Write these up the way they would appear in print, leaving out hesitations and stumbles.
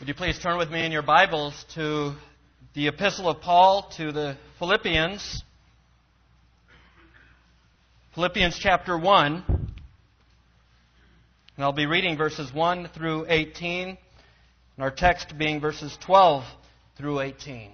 Would you please turn with me in your Bibles to the Epistle of Paul to the Philippians. Philippians chapter 1. And I'll be reading verses 1 through 18, and our text being verses 12 through 18.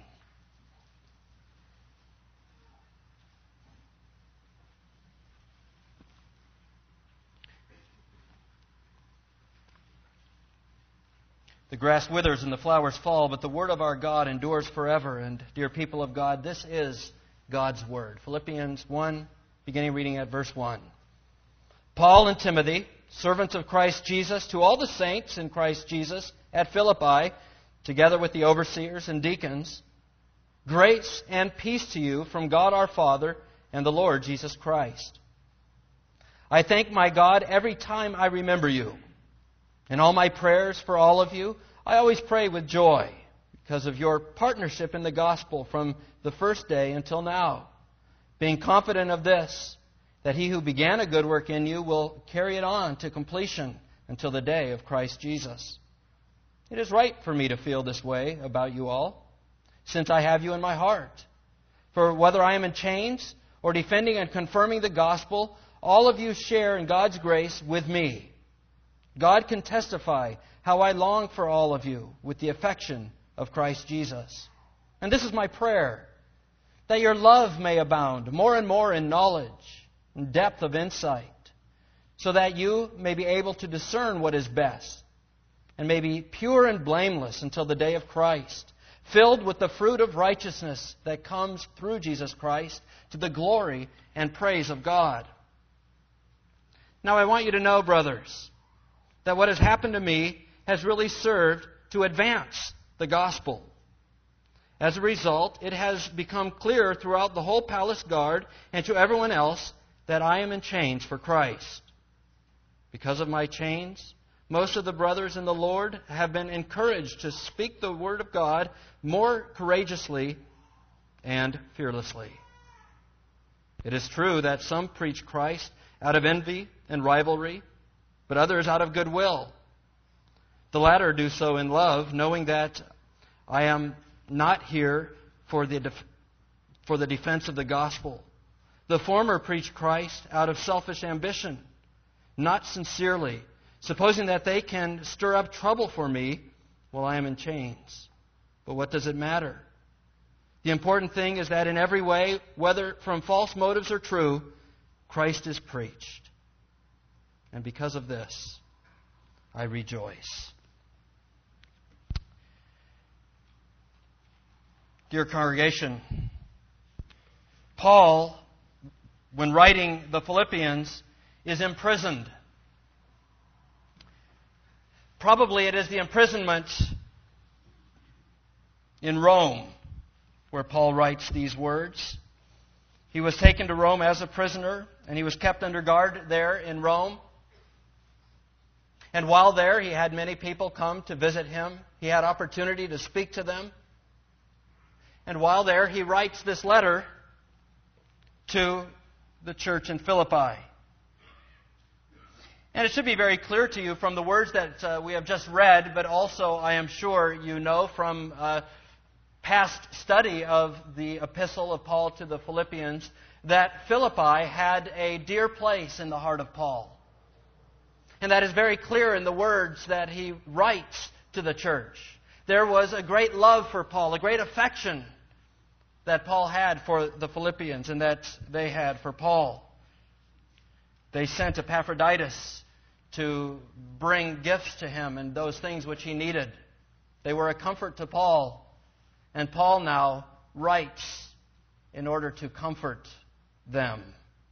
The grass withers and the flowers fall, but the word of our God endures forever. And, dear people of God, this is God's word. Philippians 1, beginning reading at verse 1. Paul and Timothy, servants of Christ Jesus, to all the saints in Christ Jesus at Philippi, together with the overseers and deacons, grace and peace to you from God our Father and the Lord Jesus Christ. I thank my God every time I remember you. In all my prayers for all of you, I always pray with joy because of your partnership in the gospel from the first day until now, being confident of this, that he who began a good work in you will carry it on to completion until the day of Christ Jesus. It is right for me to feel this way about you all, since I have you in my heart. For whether I am in chains or defending and confirming the gospel, all of you share in God's grace with me. God can testify how I long for all of you with the affection of Christ Jesus. And this is my prayer, that your love may abound more and more in knowledge and depth of insight, so that you may be able to discern what is best and may be pure and blameless until the day of Christ, filled with the fruit of righteousness that comes through Jesus Christ to the glory and praise of God. Now I want you to know, brothers, that what has happened to me has really served to advance the gospel. As a result, it has become clear throughout the whole palace guard and to everyone else that I am in chains for Christ. Because of my chains, most of the brothers in the Lord have been encouraged to speak the word of God more courageously and fearlessly. It is true that some preach Christ out of envy and rivalry, but others out of goodwill. The latter do so in love, knowing that I am not here for the defense of the gospel. The former preach Christ out of selfish ambition, not sincerely, supposing that they can stir up trouble for me while I am in chains. But what does it matter? The important thing is that in every way, whether from false motives or true, Christ is preached. And because of this, I rejoice. Dear congregation, Paul, when writing the Philippians, is imprisoned. Probably it is the imprisonment in Rome where Paul writes these words. He was taken to Rome as a prisoner, and he was kept under guard there in Rome. And while there, he had many people come to visit him. He had opportunity to speak to them. And while there, he writes this letter to the church in Philippi. And it should be very clear to you from the words that we have just read, but also I am sure you know from past study of the epistle of Paul to the Philippians, that Philippi had a dear place in the heart of Paul. And that is very clear in the words that he writes to the church. There was a great love for Paul, a great affection that Paul had for the Philippians and that they had for Paul. They sent Epaphroditus to bring gifts to him and those things which he needed. They were a comfort to Paul. And Paul now writes in order to comfort them.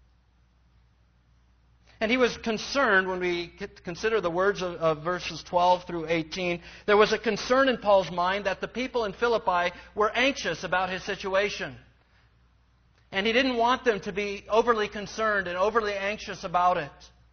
And he was concerned, when we consider the words of verses 12 through 18, there was a concern in Paul's mind that the people in Philippi were anxious about his situation. And he didn't want them to be overly concerned and overly anxious about it.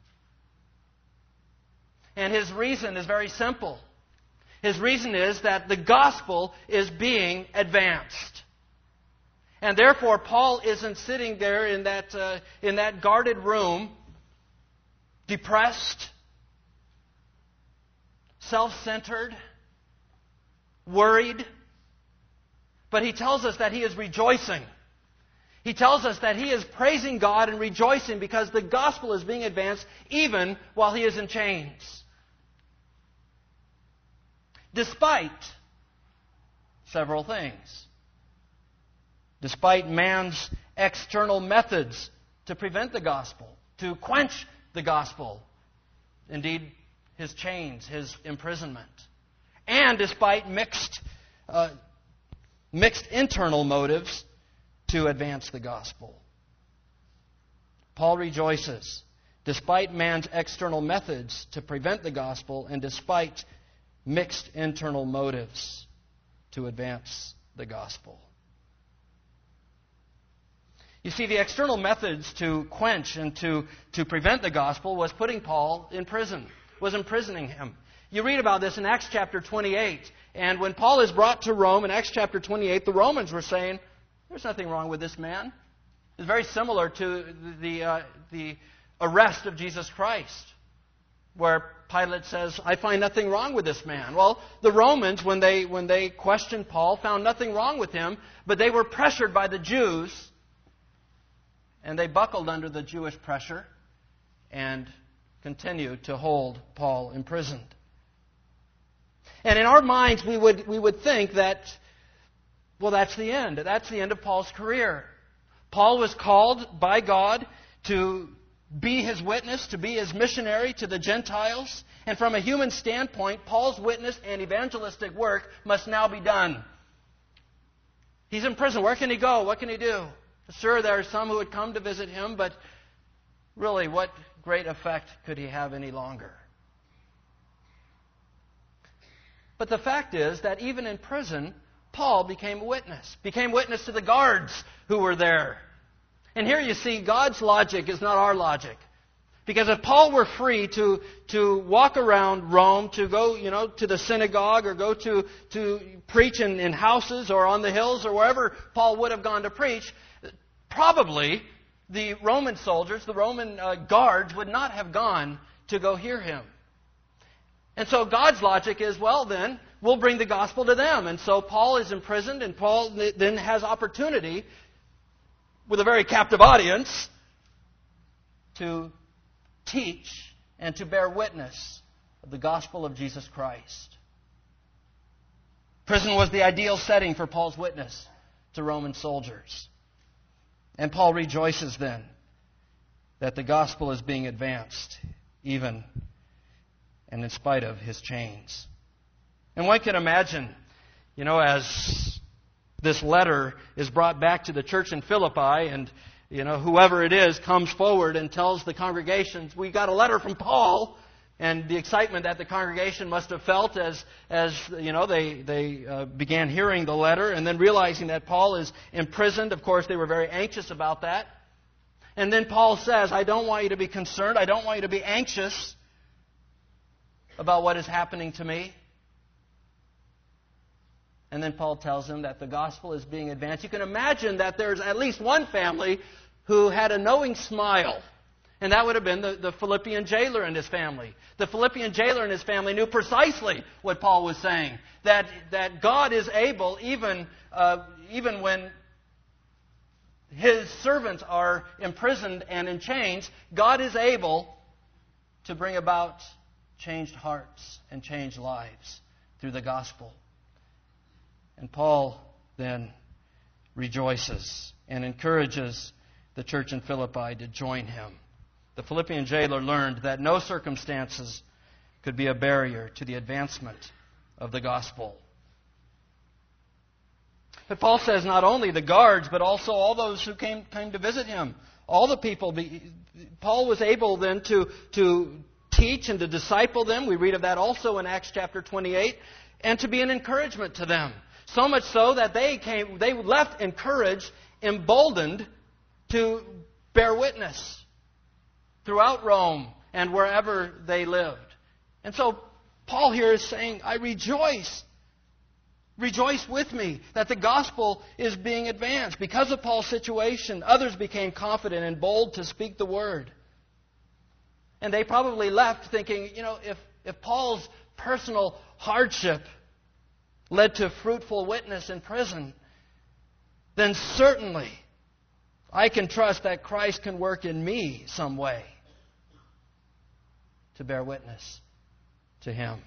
And his reason is very simple. His reason is that the gospel is being advanced. And therefore, Paul isn't sitting there in that guarded room, depressed, self-centered, worried, but he tells us that he is rejoicing. He tells us that he is praising God and rejoicing because the gospel is being advanced even while he is in chains. Despite several things. Despite man's external methods to prevent the gospel, to quench the gospel. Indeed, his chains, his imprisonment. And despite mixed internal motives to advance the gospel. Paul rejoices despite man's external methods to prevent the gospel and despite mixed internal motives to advance the gospel. You see, the external methods to quench and to prevent the gospel was putting Paul in prison, was imprisoning him. You read about this in Acts chapter 28. And when Paul is brought to Rome in Acts chapter 28, the Romans were saying, there's nothing wrong with this man. It's very similar to the arrest of Jesus Christ, where Pilate says, I find nothing wrong with this man. Well, the Romans, when they questioned Paul, found nothing wrong with him, but they were pressured by the Jews, and they buckled under the Jewish pressure and continued to hold Paul imprisoned. And in our minds, we would think that, well, that's the end. That's the end of Paul's career. Paul was called by God to be his witness, to be his missionary to the Gentiles. And from a human standpoint, Paul's witness and evangelistic work must now be done. He's in prison. Where can he go? What can he do? Sure, there are some who would come to visit him, but really, what great effect could he have any longer? But the fact is that even in prison, Paul became a witness to the guards who were there. And here you see, God's logic is not our logic. Because if Paul were free to walk around Rome, to go, to the synagogue, or go to preach in houses or on the hills or wherever Paul would have gone to preach, probably the Roman soldiers, the Roman guards, would not have gone to go hear him. And so God's logic is, well then, we'll bring the gospel to them. And so Paul is imprisoned, and Paul then has opportunity, with a very captive audience, to teach and to bear witness of the gospel of Jesus Christ. Prison was the ideal setting for Paul's witness to Roman soldiers. And Paul rejoices then that the gospel is being advanced, even and in spite of his chains. And one can imagine, as this letter is brought back to the church in Philippi, and whoever it is comes forward and tells the congregations, we got a letter from Paul, and the excitement that the congregation must have felt as they began hearing the letter, and then realizing that Paul is imprisoned. Of course, they were very anxious about that. And then Paul says, I don't want you to be concerned. I don't want you to be anxious about what is happening to me. And then Paul tells them that the gospel is being advanced. You can imagine that there's at least one family who had a knowing smile. And that would have been the Philippian jailer and his family. The Philippian jailer and his family knew precisely what Paul was saying. That God is able, even when his servants are imprisoned and in chains, God is able to bring about changed hearts and changed lives through the gospel. And Paul then rejoices and encourages the church in Philippi to join him. The Philippian jailer learned that no circumstances could be a barrier to the advancement of the gospel. But Paul says not only the guards, but also all those who came to visit him. All the people. Paul was able then to teach and to disciple them. We read of that also in Acts chapter 28. And to be an encouragement to them. So much so that they left encouraged, emboldened to bear witness throughout Rome and wherever they lived. And so Paul here is saying, I rejoice. Rejoice with me that the gospel is being advanced. Because of Paul's situation, others became confident and bold to speak the word. And they probably left thinking, if Paul's personal hardship led to fruitful witness in prison, then certainly I can trust that Christ can work in me some way to bear witness to Him.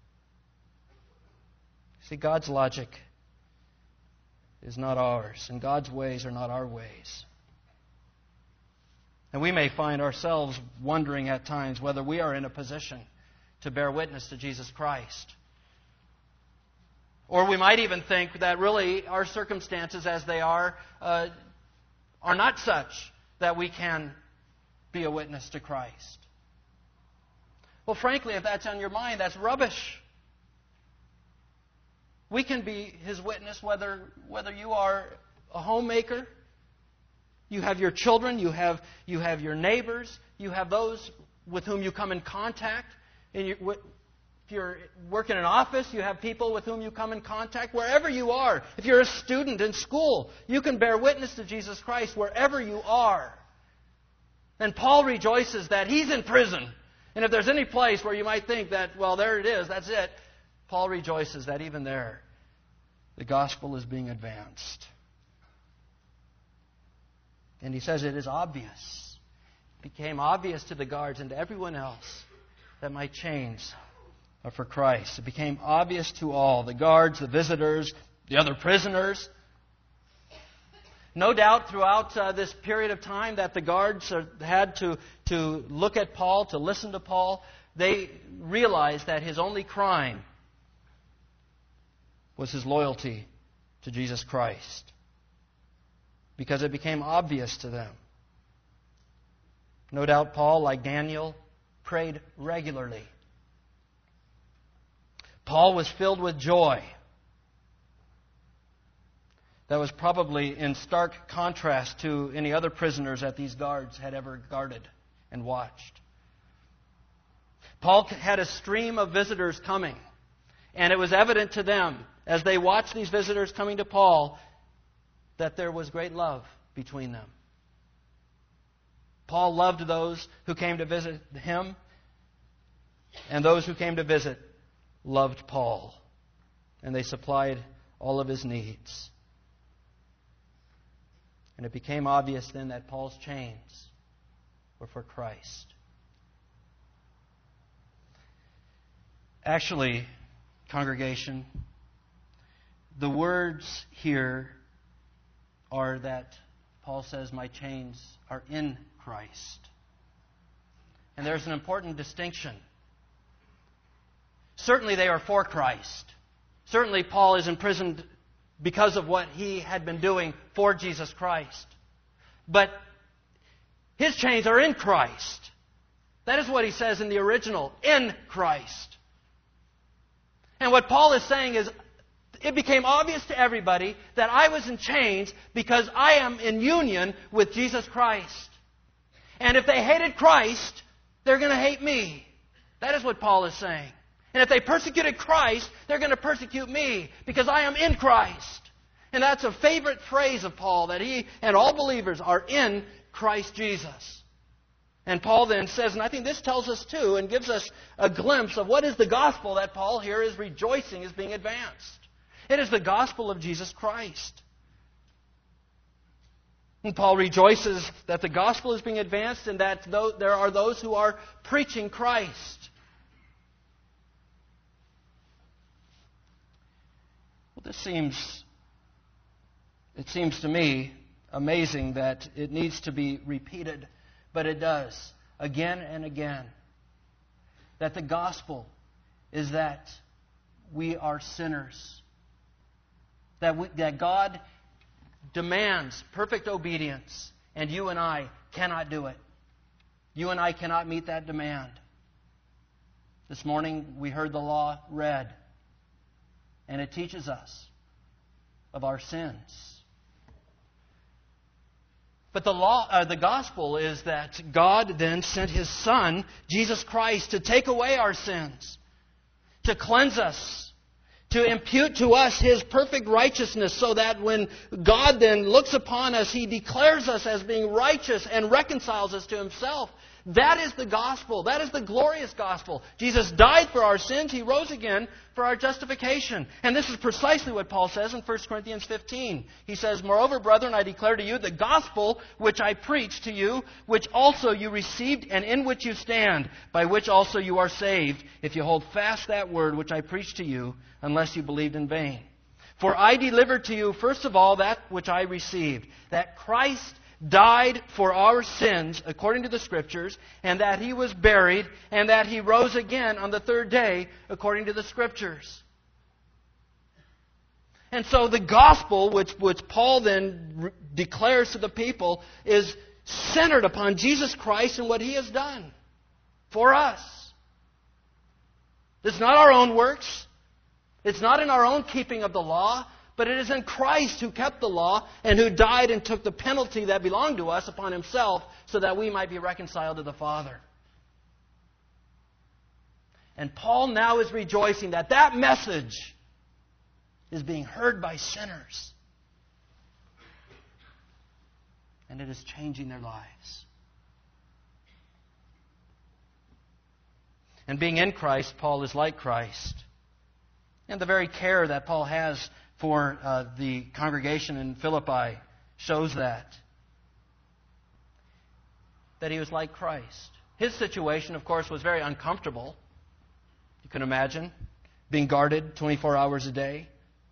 See, God's logic is not ours, and God's ways are not our ways. And we may find ourselves wondering at times whether we are in a position to bear witness to Jesus Christ. Or we might even think that really our circumstances as they are not such that we can be a witness to Christ. Well, frankly, if that's on your mind, that's rubbish. We can be His witness whether you are a homemaker, you have your children, you have your neighbors, you have those with whom you come in contact. If you're working in an office, you have people with whom you come in contact. Wherever you are, if you're a student in school, you can bear witness to Jesus Christ wherever you are. And Paul rejoices that he's in prison. And if there's any place where you might think that, well, there it is, that's it, Paul rejoices that even there, the gospel is being advanced. And he says it is obvious. It became obvious to the guards and to everyone else that my chains are for Christ. It became obvious to all, the guards, the visitors, the other prisoners. No doubt throughout this period of time that the guards had to look at Paul, to listen to Paul, they realized that his only crime was his loyalty to Jesus Christ. Because it became obvious to them. No doubt Paul, like Daniel, prayed regularly. Paul was filled with joy. That was probably in stark contrast to any other prisoners that these guards had ever guarded and watched. Paul had a stream of visitors coming, and it was evident to them as they watched these visitors coming to Paul that there was great love between them. Paul loved those who came to visit him, and those who came to visit loved Paul, and they supplied all of his needs. And it became obvious then that Paul's chains were for Christ. Actually, congregation, the words here are that Paul says, my chains are in Christ. And there's an important distinction. Certainly they are for Christ. Certainly Paul is imprisoned because of what he had been doing for Jesus Christ. But his chains are in Christ. That is what he says in the original, in Christ. And what Paul is saying is, it became obvious to everybody that I was in chains because I am in union with Jesus Christ. And if they hated Christ, they're going to hate me. That is what Paul is saying. And if they persecuted Christ, they're going to persecute me because I am in Christ. And that's a favorite phrase of Paul, that he and all believers are in Christ Jesus. And Paul then says, and I think this tells us too, and gives us a glimpse of what is the gospel that Paul here is rejoicing is being advanced. It is the gospel of Jesus Christ. And Paul rejoices that the gospel is being advanced and that there are those who are preaching Christ. Well, it seems to me amazing that it needs to be repeated, but it does, again and again, that the gospel is that we are sinners. That God demands perfect obedience, and you and I cannot do it. You and I cannot meet that demand. This morning we heard the law read, and it teaches us of our sins. But the gospel is that God then sent His Son, Jesus Christ, to take away our sins, to cleanse us, to impute to us His perfect righteousness, so that when God then looks upon us, He declares us as being righteous and reconciles us to Himself. That is the gospel. That is the glorious gospel. Jesus died for our sins. He rose again for our justification. And this is precisely what Paul says in 1 Corinthians 15. He says, "Moreover, brethren, I declare to you the gospel which I preached to you, which also you received and in which you stand, by which also you are saved, if you hold fast that word which I preached to you, unless you believed in vain. For I delivered to you, first of all, that which I received, that Christ died for our sins, according to the Scriptures, and that He was buried, and that He rose again on the third day, according to the Scriptures." And so the gospel, which Paul then declares to the people, is centered upon Jesus Christ and what He has done for us. It's not our own works. It's not in our own keeping of the law. But it is in Christ who kept the law and who died and took the penalty that belonged to us upon Himself so that we might be reconciled to the Father. And Paul now is rejoicing that that message is being heard by sinners. And it is changing their lives. And being in Christ, Paul is like Christ. And the very care that Paul has for the congregation in Philippi shows that he was like Christ. His situation, of course, was very uncomfortable. You can imagine being guarded 24 hours a day.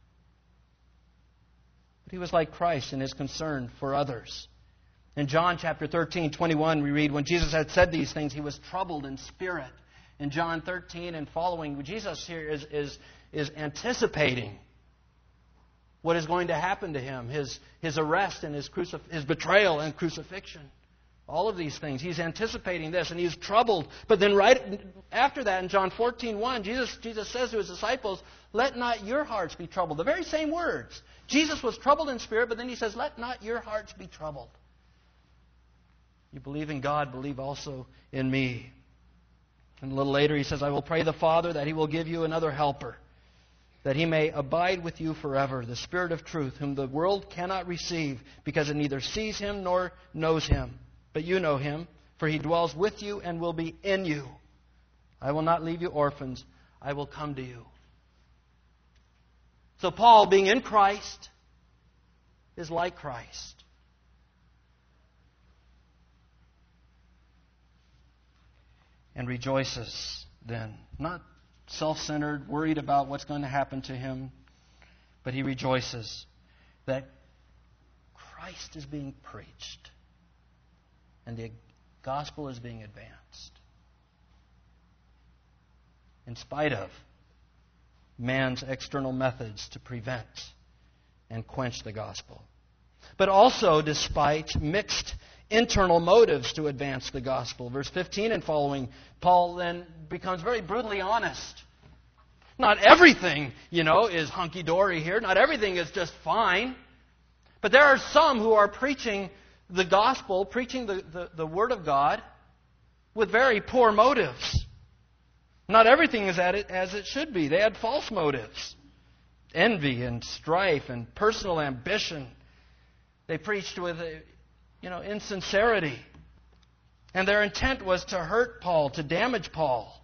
But he was like Christ in his concern for others. In John chapter 13:21, we read, when Jesus had said these things, He was troubled in spirit. In John 13 and following, Jesus here is anticipating what is going to happen to Him, His arrest and His betrayal and crucifixion. All of these things. He's anticipating this, and He's troubled. But then right after that, in John 14:1, Jesus says to His disciples, "Let not your hearts be troubled." The very same words. Jesus was troubled in spirit, but then He says, "Let not your hearts be troubled. You believe in God, believe also in me." And a little later He says, "I will pray the Father that He will give you another helper, that He may abide with you forever, the Spirit of truth, whom the world cannot receive, because it neither sees Him nor knows Him. But you know Him, for He dwells with you and will be in you. I will not leave you orphans. I will come to you." So Paul, being in Christ, is like Christ. And rejoices then, not self-centered, worried about what's going to happen to him, but he rejoices that Christ is being preached and the gospel is being advanced in spite of man's external methods to prevent and quench the gospel, but also despite mixed internal motives to advance the gospel. Verse 15 and following, Paul then becomes very brutally honest. Not everything, is hunky-dory here. Not everything is just fine. But there are some who are preaching the gospel, preaching the Word of God with very poor motives. Not everything is at it as it should be. They had false motives. Envy and strife and personal ambition. They preached with insincerity. And their intent was to hurt Paul, to damage Paul.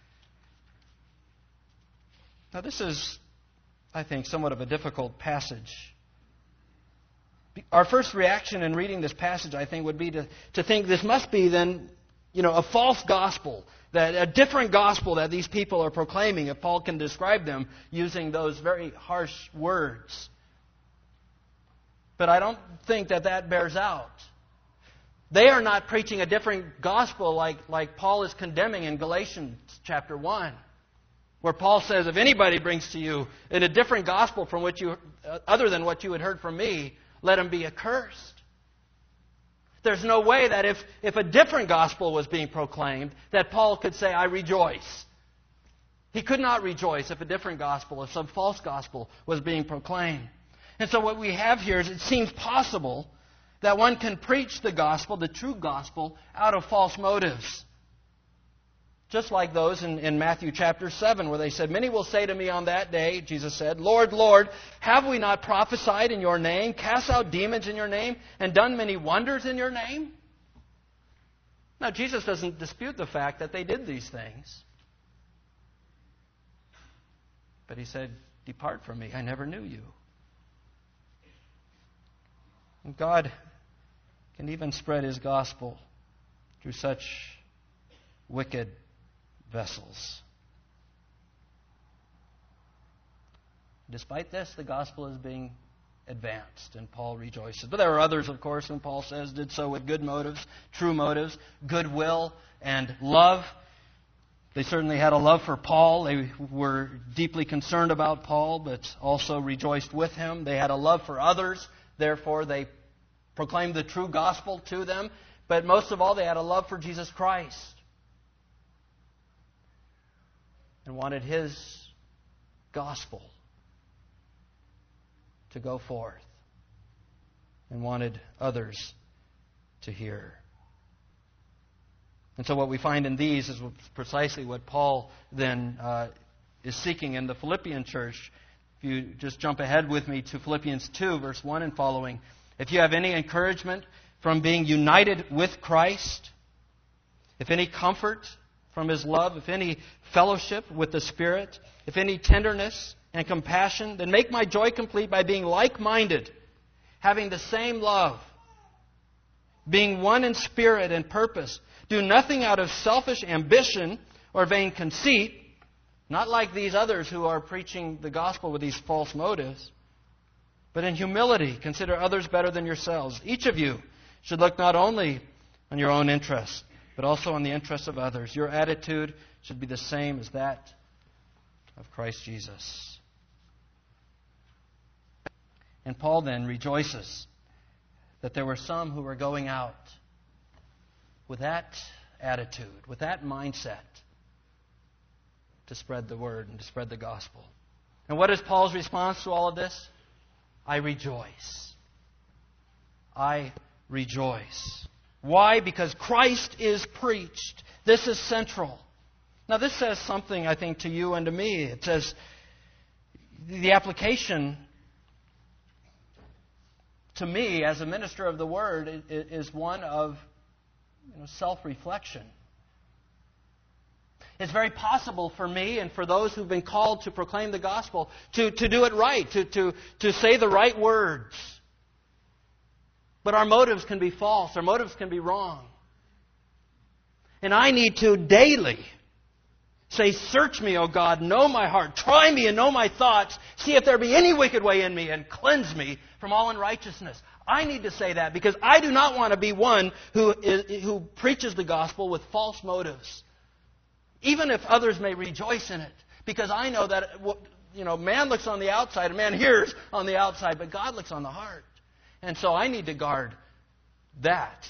Now this is, I think, somewhat of a difficult passage. Our first reaction in reading this passage, I think, would be to think this must be then, a false gospel, that a different gospel that these people are proclaiming, if Paul can describe them using those very harsh words. But I don't think that bears out. They are not preaching a different gospel like Paul is condemning in Galatians chapter 1, where Paul says, if anybody brings to you in a different gospel from which other than what you had heard from me, let him be accursed. There's no way that if a different gospel was being proclaimed, that Paul could say, I rejoice. He could not rejoice if a different gospel, if some false gospel was being proclaimed. And so what we have here is it seems possible that one can preach the gospel, the true gospel, out of false motives. Just like those in Matthew chapter 7, where they said, many will say to me on that day, Jesus said, Lord, Lord, have we not prophesied in your name, cast out demons in your name, and done many wonders in your name? Now, Jesus doesn't dispute the fact that they did these things. But he said, "Depart from me, I never knew you." And God can even spread His gospel through such wicked vessels. Despite this, the gospel is being advanced, and Paul rejoices. But there are others, of course, whom Paul says did so with good motives, true motives, goodwill, and love. They certainly had a love for Paul. They were deeply concerned about Paul, but also rejoiced with him. They had a love for others. Therefore, they proclaimed the true gospel to them. But most of all, they had a love for Jesus Christ and wanted His gospel to go forth, and wanted others to hear. And so what we find in these is precisely what Paul then is seeking in the Philippian church. If you just jump ahead with me to Philippians 2, verse 1 and following. If you have any encouragement from being united with Christ, if any comfort from His love, if any fellowship with the Spirit, if any tenderness and compassion, then make my joy complete by being like-minded, having the same love, being one in spirit and purpose. Do nothing out of selfish ambition or vain conceit, not like these others who are preaching the gospel with these false motives, but in humility consider others better than yourselves. Each of you should look not only on your own interests, but also on the interests of others. Your attitude should be the same as that of Christ Jesus. And Paul then rejoices that there were some who were going out with that attitude, with that mindset, to spread the word and to spread the gospel. And what is Paul's response to all of this? I rejoice. I rejoice. Why? Because Christ is preached. This is central. Now, this says something, I think, to you and to me. It says the application to me as a minister of the Word is one of self-reflection. It's very possible for me and for those who've been called to proclaim the gospel to do it right, to say the right words. But our motives can be false. Our motives can be wrong. And I need to daily say, "Search me, O God, know my heart. Try me and know my thoughts. See if there be any wicked way in me and cleanse me from all unrighteousness." I need to say that because I do not want to be one who preaches the gospel with false motives. Even if others may rejoice in it. Because I know that, man looks on the outside and man hears on the outside, but God looks on the heart. And so I need to guard that.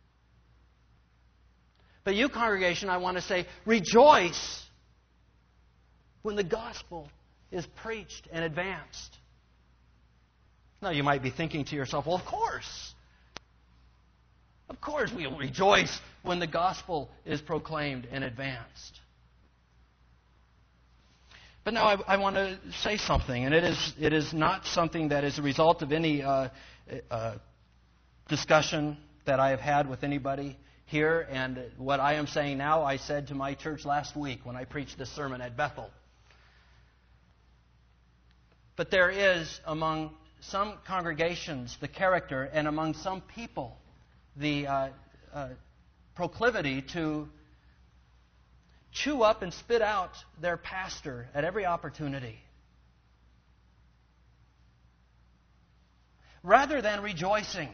But you, congregation, I want to say, rejoice when the gospel is preached and advanced. Now, you might be thinking to yourself, well, of course. Of course we'll rejoice when the gospel is proclaimed and advanced. But now I want to say something, and it is not something that is a result of any discussion that I have had with anybody here. And what I am saying now, I said to my church last week when I preached this sermon at Bethel. But there is among some congregations the character, and among some people the proclivity to chew up and spit out their pastor at every opportunity, rather than rejoicing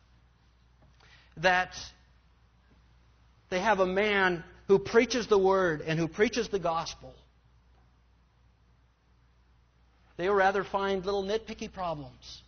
that they have a man who preaches the word and who preaches the gospel. They will rather find little nitpicky problems.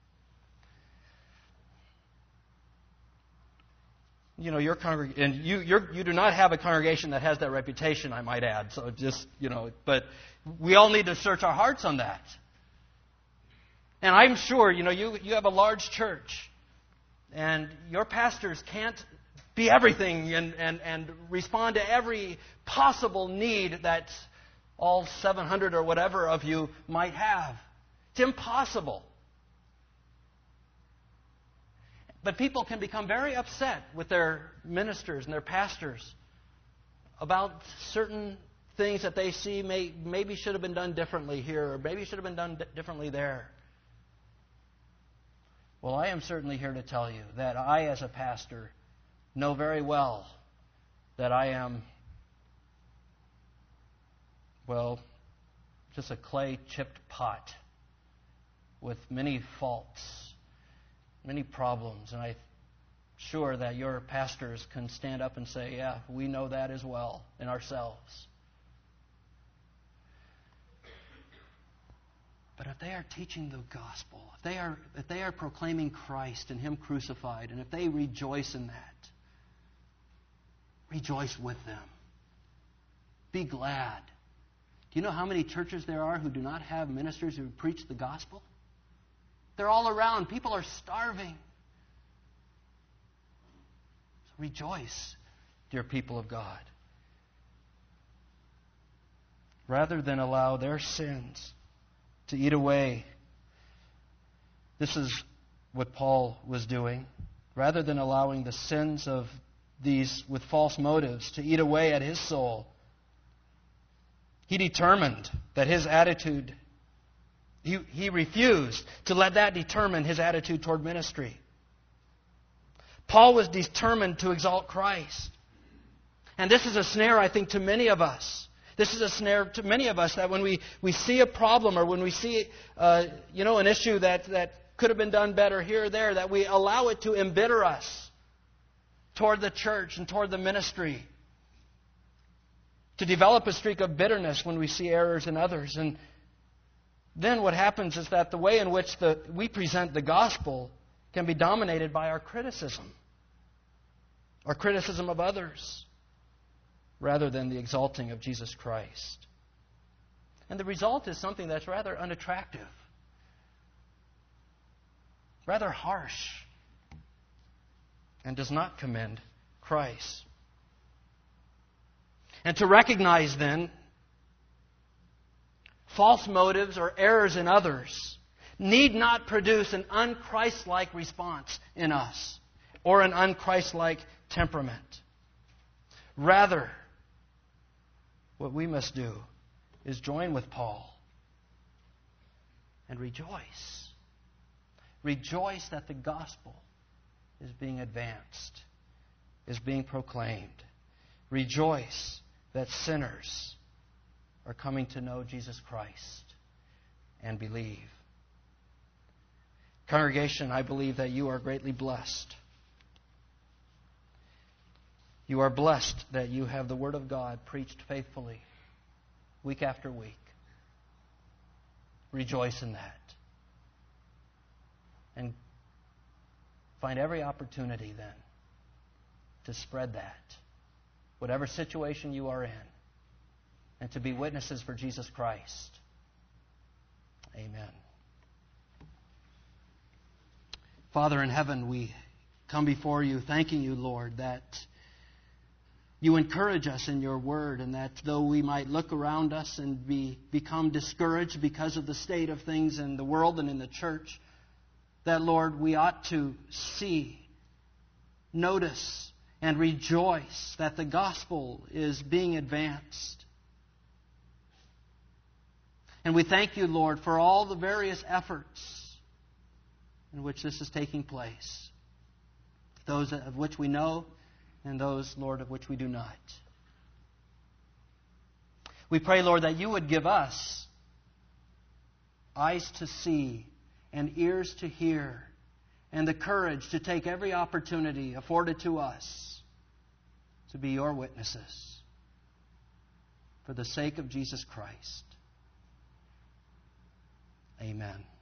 Your and you do not have a congregation that has that reputation, I might add. So but we all need to search our hearts on that. And I'm sure, you have a large church, and your pastors can't be everything and respond to every possible need that all 700 or whatever of you might have. It's impossible. But people can become very upset with their ministers and their pastors about certain things that they see maybe should have been done differently here, or maybe should have been done differently there. Well, I am certainly here to tell you that I, as a pastor, know very well that I am, well, just a clay-chipped pot with many faults, many problems. And I'm sure that your pastors can stand up and say, yeah, we know that as well in ourselves. But if they are teaching the gospel, if they are proclaiming Christ and Him crucified, and if they rejoice in that, rejoice with them. Be glad. Do you know how many churches there are who do not have ministers who preach the gospel? They're all around. People are starving. So rejoice, dear people of God. Rather than allow their sins to eat away. This is what Paul was doing. Rather than allowing the sins of these with false motives to eat away at his soul, he determined that his attitude, he refused to let that determine his attitude toward ministry. Paul was determined to exalt Christ. And this is a snare, I think, to many of us. This is a snare to many of us, that when we see a problem, or when we see an issue that could have been done better here or there, that we allow it to embitter us toward the church and toward the ministry. To develop a streak of bitterness when we see errors in others. And then what happens is that the way in which we present the gospel can be dominated by our criticism of others, rather than the exalting of Jesus Christ. And the result is something that's rather unattractive, rather harsh, and does not commend Christ. And to recognize then false motives or errors in others need not produce an un-Christ-like response in us, or an un-Christ-like temperament. Rather, what we must do is join with Paul and rejoice. Rejoice that the gospel is being advanced, is being proclaimed. Rejoice that sinners are coming to know Jesus Christ and believe. Congregation, I believe that you are greatly blessed. You are blessed that you have the Word of God preached faithfully, week after week. Rejoice in that. And find every opportunity then to spread that, whatever situation you are in, and to be witnesses for Jesus Christ. Amen. Father in heaven, we come before you thanking you, Lord, that you encourage us in your word, and that though we might look around us and become discouraged because of the state of things in the world and in the church, that, Lord, we ought to see, notice, and rejoice that the gospel is being advanced. And we thank you, Lord, for all the various efforts in which this is taking place, those of which we know, and those, Lord, of which we do not. We pray, Lord, that you would give us eyes to see and ears to hear, and the courage to take every opportunity afforded to us to be your witnesses for the sake of Jesus Christ. Amen.